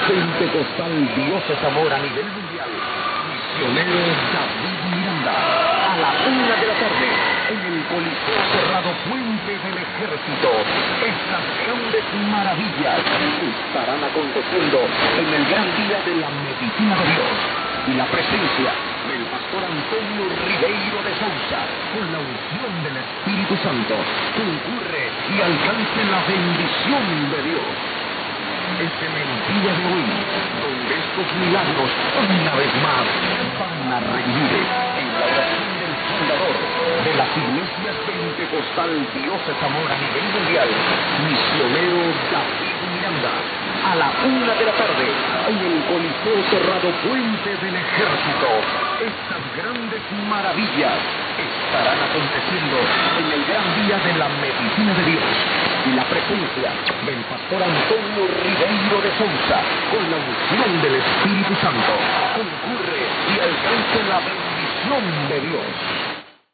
Pentecostal Dioses Amor a nivel mundial. Misionero David Miranda. A la 1 de la tarde, en el Coliseo Cerrado Puente del Ejército. Estas grandes maravillas estarán aconteciendo en el gran día de la medicina de Dios. Y la presencia del pastor Antonio Ribeiro de Sousa, con la unción del Espíritu Santo, concurre y alcance la bendición de Dios. Es en el día de hoy donde estos milagros una vez más van a revivir en la oración del fundador de las iglesias Pentecostal Dioses Amor a nivel mundial, misionero David Miranda, a la 1 de la tarde en el Coliseo Cerrado Puente del Ejército. Estas grandes maravillas estarán aconteciendo en el gran día de la medicina de Dios y la presencia del pastor Antonio Ribeiro de Sousa, con la unción del Espíritu Santo, concurre y alcanza la bendición de Dios.